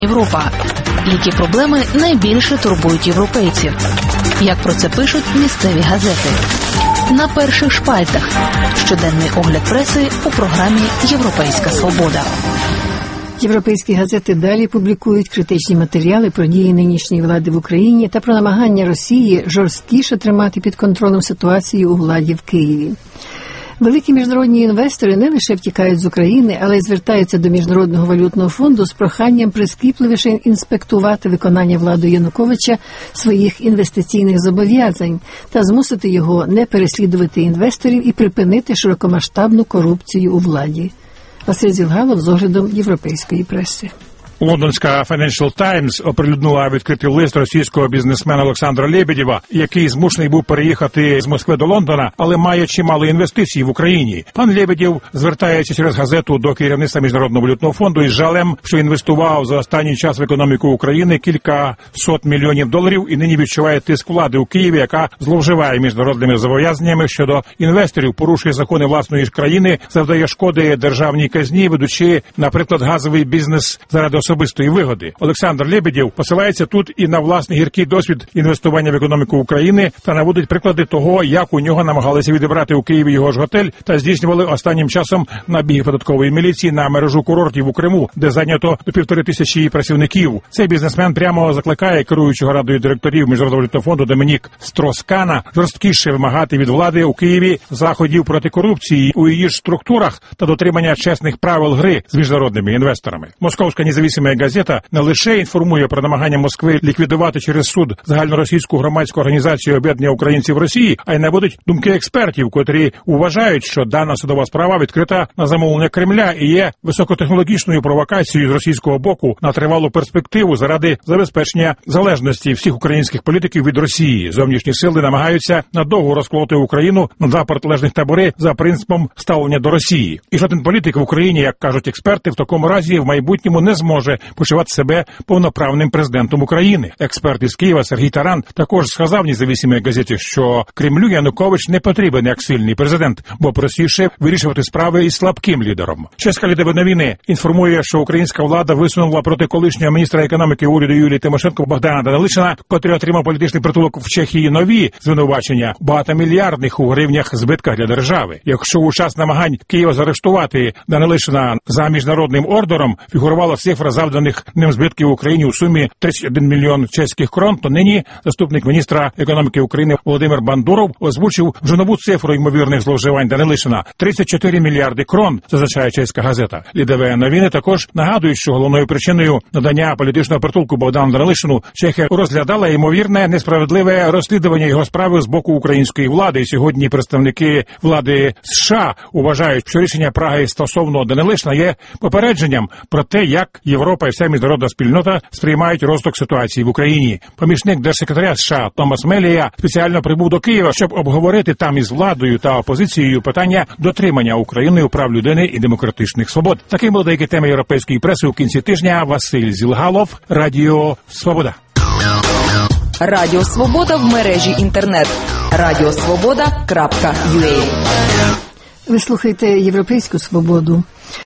Європа. Які проблеми найбільше турбують європейців? Як про це пишуть місцеві газети? На перших шпальтах. Щоденний огляд преси у програмі «Європейська свобода». Європейські газети далі публікують критичні матеріали про дії нинішньої влади в Україні та про намагання Росії жорсткіше тримати під контролем ситуацію у владі в Києві. Великі міжнародні інвестори не лише втікають з України, але й звертаються до Міжнародного валютного фонду з проханням прискіпливіше інспектувати виконання владою Януковича своїх інвестиційних зобов'язань та змусити його не переслідувати інвесторів і припинити широкомасштабну корупцію у владі. Василь Зілгалов з оглядом європейської преси. Лондонська Financial Times оприлюднила відкритий лист російського бізнесмена Олександра Лебедєва, який змушений був переїхати з Москви до Лондона, але має чимало інвестицій в Україні. Пан Лебедєв звертається через газету до керівництва Міжнародного валютного фонду із жалем, що інвестував за останній час в економіку України кілька сот мільйонів доларів і нині відчуває тиск влади у Києві, яка зловживає міжнародними зобов'язаннями щодо інвесторів, порушує закони власної ж країни, завдає шкоди державній казні, ведучи, наприклад, газовий бізнес заради особистої вигоди. Олександр Лебедєв посилається тут і на власний гіркий досвід інвестування в економіку України та наводить приклади того, як у нього намагалися відібрати у Києві його ж готель та здійснювали останнім часом набіги податкової міліції на мережу курортів у Криму, де зайнято до 1500 працівників. Цей бізнесмен прямо закликає керуючого радою директорів Міжнародного валютного фонду Домінік Строскана жорсткіше вимагати від влади у Києві заходів проти корупції у її ж структурах та дотримання чесних правил гри з міжнародними інвесторами. Московська незалежна газета не лише інформує про намагання Москви ліквідувати через суд загальноросійську громадську організацію об'єднання українців Росії, а й наводить думки експертів, котрі вважають, що дана судова справа відкрита на замовлення Кремля і є високотехнологічною провокацією з російського боку на тривалу перспективу заради забезпечення залежності всіх українських політиків від Росії. Зовнішні сили намагаються надовго розколоти Україну на два протилежних табори за принципом ставлення до Росії. І жоден політик в Україні, як кажуть експерти, в такому разі в майбутньому не зможе почувати себе повноправним президентом України. Експерт із Києва Сергій Таран також сказав незалежній газеті, що Кремлю Янукович не потрібен як сильний президент, бо простіше вирішувати справи із слабким лідером. Чеська Лідове новини інформує, що українська влада висунула проти колишнього міністра економіки уряду Юлії Тимошенко Богдана Данилишина, котрий отримав політичний притулок в Чехії, нові звинувачення багатомільярдних у гривнях збитках для держави. Якщо у час намагань Києва заарештувати Данилишина за міжнародним ордером фігурувала цифра завданих ним збитків в Україні у сумі 31 мільйон чеських крон, то нині заступник міністра економіки України Володимир Бандуров озвучив вже нову цифру ймовірних зловживань Данилишина – 34 мільярди крон, зазначає чеська газета. Лідове новини також нагадують, що головною причиною надання політичного притулку Богдану Данилишину Чехія розглядала ймовірне несправедливе розслідування його справи з боку української влади. І сьогодні представники влади США вважають, що рішення Праги стосовно Данилишина є попередженням про те, як Європа і вся міжнародна спільнота сприймають розвиток ситуації в Україні. Помічник держсекретаря США Томас Мелія спеціально прибув до Києва, щоб обговорити там із владою та опозицією питання дотримання Україною прав людини і демократичних свобод. Таким були деякі теми європейської преси у кінці тижня. Василь Зілгалов, Радіо Свобода. Радіо Свобода в мережі інтернет. Радіосвобода.ua. Ви слухаєте «Європейську свободу».